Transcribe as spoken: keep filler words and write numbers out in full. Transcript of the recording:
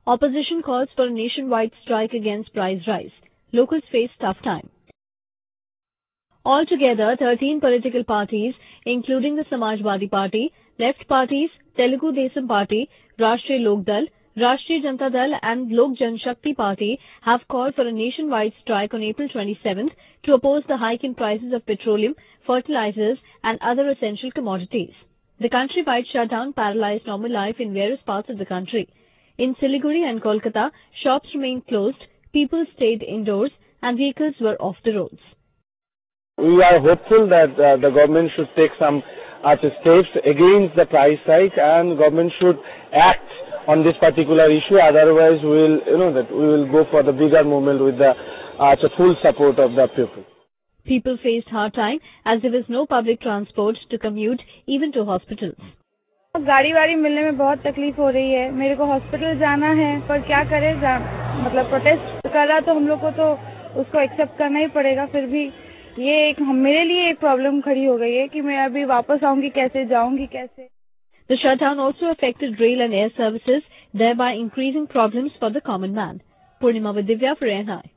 Opposition calls for a nationwide strike against price rise. Locals face tough time. Altogether, thirteen political parties, including the Samajwadi Party, left parties, Telugu Desam Party, Rashtriya Lok Dal, Rashtriya Janata Dal and Lok Janshakti Party have called for a nationwide strike on April twenty-seventh to oppose the hike in prices of petroleum, fertilizers and other essential commodities. The countrywide shutdown paralyzed normal life in various parts of the country. In Siliguri and Kolkata, shops remained closed, people stayed indoors and vehicles were off the roads. We are hopeful that uh, the government should take some uh, steps against the price hike and government should act on this particular issue. Otherwise, we will, you know, that we will go for the bigger movement with the uh, full support of the people. People faced hard time as there was no public transport to commute even to hospitals. गाड़ी वाड़ी मिलने में बहुत तकलीफ हो रही है. मेरे को हॉस्पिटल जाना है पर क्या करें, मतलब प्रोटेस्ट कर रहा तो हम लोग को तो उसको एक्सेप्ट करना ही पड़ेगा. फिर भी ये एक मेरे लिए एक प्रॉब्लम खड़ी हो गई है कि मैं अभी वापस आऊंगी कैसे, जाऊंगी कैसे. The shutdown also affected rail and air services, thereby increasing problems for the common man. Purnima with Divya for N I.